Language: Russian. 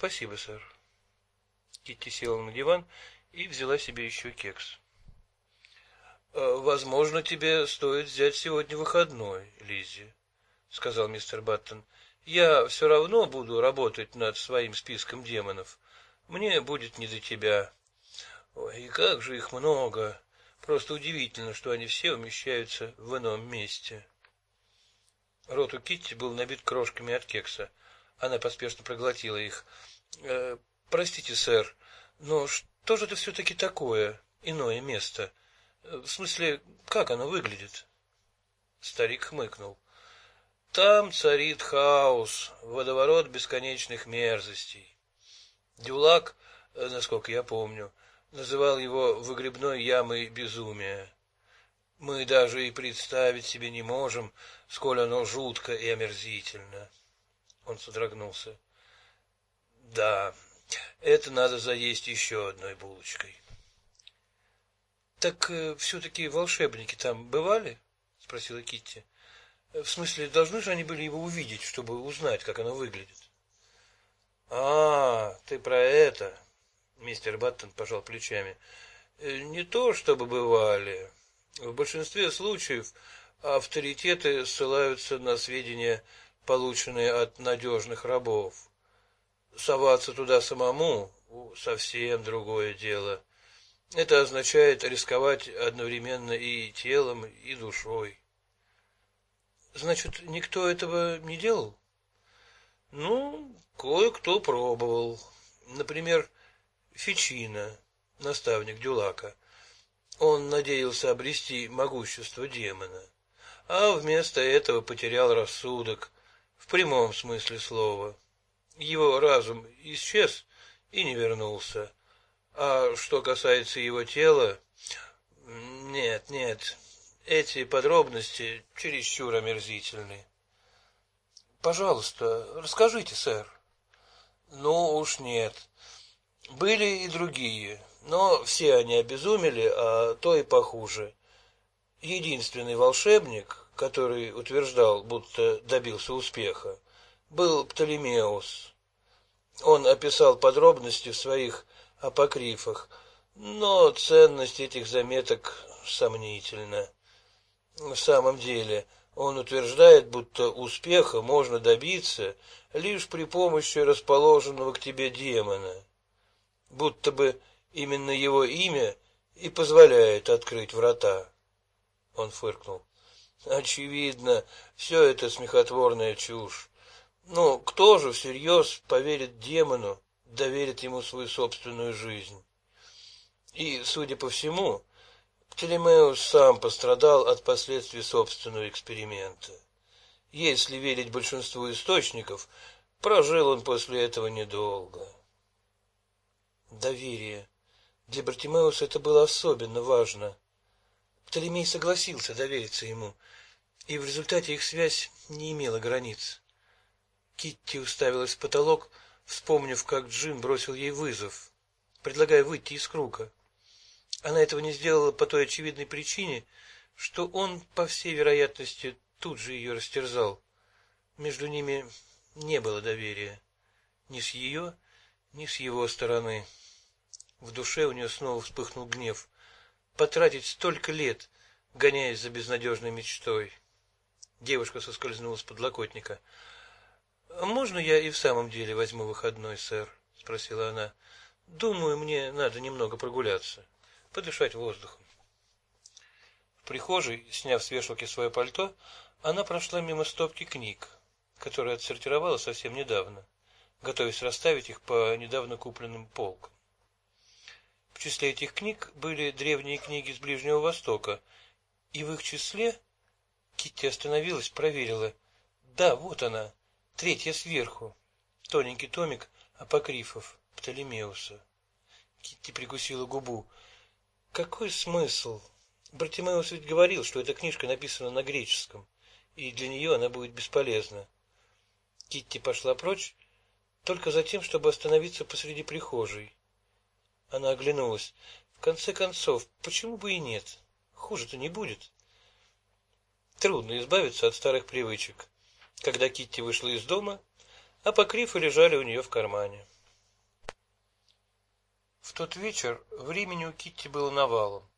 Спасибо, сэр. Китти села на диван и взяла себе еще кекс. Возможно, тебе стоит взять сегодня выходной, Лиззи, сказал мистер Баттон. Я все равно буду работать над своим списком демонов. Мне будет не до тебя. Ой, и как же их много. Просто удивительно, что они все умещаются в ином месте. Рот у Китти был набит крошками от кекса. Она поспешно проглотила их. Простите, сэр, но что же это все-таки такое, иное место? В смысле, как оно выглядит? Старик хмыкнул. Там царит хаос, водоворот бесконечных мерзостей. Дюлак, насколько я помню, называл его выгребной ямой безумия. Мы даже и представить себе не можем, сколь оно жутко и омерзительно. Он содрогнулся. Да, это надо заесть еще одной булочкой. Так все-таки волшебники там бывали? Спросила Китти. В смысле, должны же они были его увидеть, чтобы узнать, как оно выглядит. Ты про это? Мистер Баттон пожал плечами. Не то, чтобы бывали. В большинстве случаев авторитеты ссылаются на сведения, полученные от надежных рабов. Соваться туда самому — совсем другое дело. Это означает рисковать одновременно и телом, и душой. Значит, никто этого не делал? Ну, кое-кто пробовал. Например, Фичино, наставник Дюлака. Он надеялся обрести могущество демона, а вместо этого потерял рассудок, в прямом смысле слова. Его разум исчез и не вернулся. А что касается его тела, нет, эти подробности чересчур омерзительны. Пожалуйста, расскажите, сэр. Ну уж нет. Были и другие, но все они обезумели, а то и похуже. Единственный волшебник, который утверждал, будто добился успеха, был Птолемеус. Он описал подробности в своих апокрифах, но ценность этих заметок сомнительна. В самом деле, он утверждает, будто успеха можно добиться лишь при помощи расположенного к тебе демона, будто бы именно его имя и позволяет открыть врата. Он фыркнул. Очевидно, все это смехотворная чушь. Но кто же всерьез поверит демону, доверит ему свою собственную жизнь? И, судя по всему, Птолемеус сам пострадал от последствий собственного эксперимента. Если верить большинству источников, прожил он после этого недолго. Доверие. Для Бартимеуса это было особенно важно. Птолемей согласился довериться ему, и в результате их связь не имела границ. Китти уставилась в потолок, вспомнив, как Джим бросил ей вызов, предлагая выйти из круга. Она этого не сделала по той очевидной причине, что он, по всей вероятности, тут же ее растерзал. Между ними не было доверия, ни с ее, ни с его стороны. В душе у нее снова вспыхнул гнев. Потратить столько лет, гоняясь за безнадежной мечтой. Девушка соскользнула с подлокотника. «Можно я и в самом деле возьму выходной, сэр?» — спросила она. «Думаю, мне надо немного прогуляться, подышать воздухом». В прихожей, сняв с вешалки свое пальто, она прошла мимо стопки книг, которые отсортировала совсем недавно, готовясь расставить их по недавно купленным полкам. В числе этих книг были древние книги с Ближнего Востока, и в их числе Китти остановилась, проверила. Да, вот она, третья сверху, тоненький томик апокрифов Птолемеуса. Китти прикусила губу. Какой смысл? Бартимеус ведь говорил, что эта книжка написана на греческом, и для нее она будет бесполезна. Китти пошла прочь, только за тем, чтобы остановиться посреди прихожей. Она оглянулась. В конце концов, почему бы и нет? Хуже-то не будет. Трудно избавиться от старых привычек. Когда Китти вышла из дома, апокрифы лежали у нее в кармане. В тот вечер времени у Китти было навалом.